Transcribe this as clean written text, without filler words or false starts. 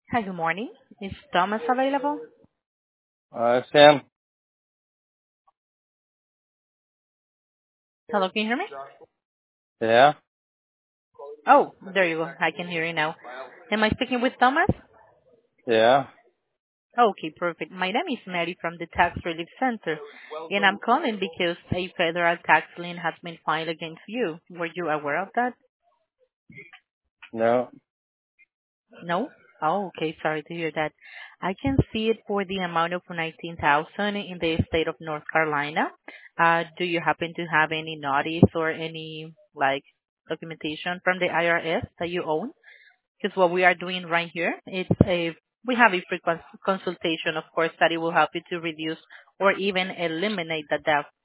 Hi, good morning. Is Thomas available? Sam, Hello, can you hear me? yeah, Oh, there you go. I can hear you now. Am I speaking with Thomas? yeah, Okay, perfect. My name is Mary from the Tax Relief Center, and I'm calling because a federal tax lien has been filed against you. Were you aware of that? no, No? Oh, okay. Sorry to hear that. I can see it for the amount of 19,000 in the state of North Carolina. Do you happen to have any notice or any, like, documentation from the IRS that you own? Because what we are doing right here, we have a free consultation, of course, that it will help you to reduce or even eliminate the debt.